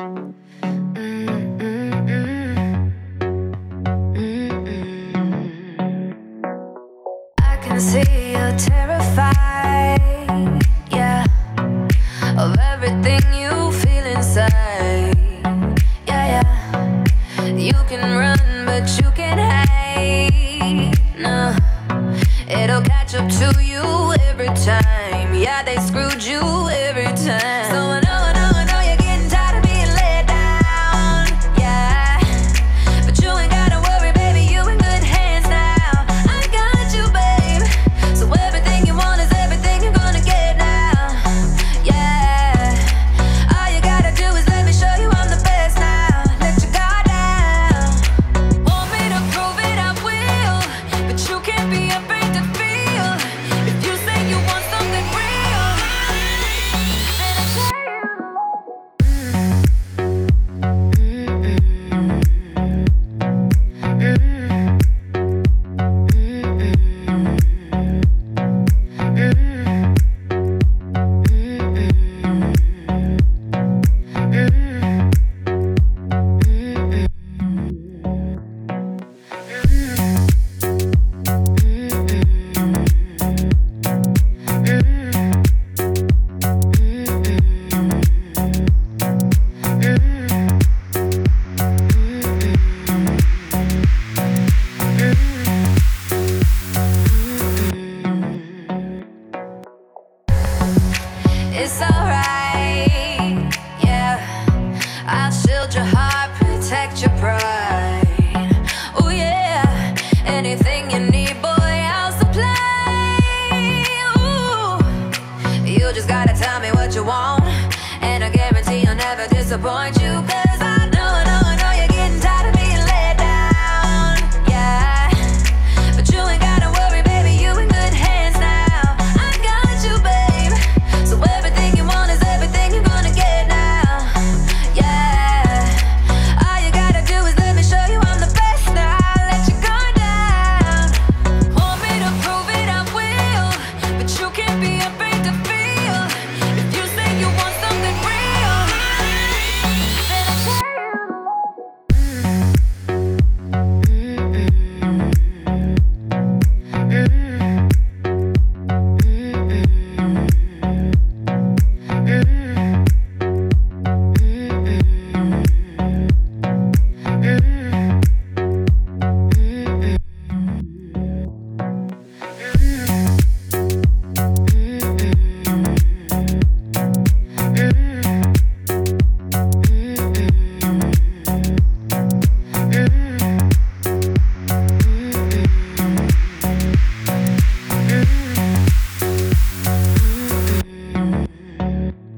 I can see you're terrified, yeah, of everything you feel inside. Yeah, yeah. You can run, but you can't hide. No, it'll catch up to you every time. Yeah, they screwed you every time. So I know you're getting tired of being let down. Yeah, but you ain't gotta worry, baby, you in good hands now. I got you, babe. So everything you want is everything you're gonna get now. Yeah, all you gotta do is let me show you I'm the best now. Let your guard down. Want me to prove it, I will. But you can't be afraid to feel. If you say you want something real, then I tell you. It's alright, yeah. I'll shield your heart, protect your pride. Oh yeah, anything you need, boy, I'll supply. Ooh, you just gotta tell me what you want, and I guarantee I'll never disappoint you. 'Cause I know you're getting tired of being let down. Yeah, but you ain't gotta worry, baby, you in good hands now. I got you, babe. So everything you want is everything you're gonna get now. Yeah, all you gotta do is let me show you I'm the best now. Let your guard down. Want me to prove it, I will. But you can't be afraid to feel. If you say you want something real, then I tell you.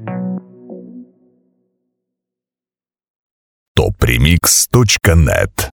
topremix.net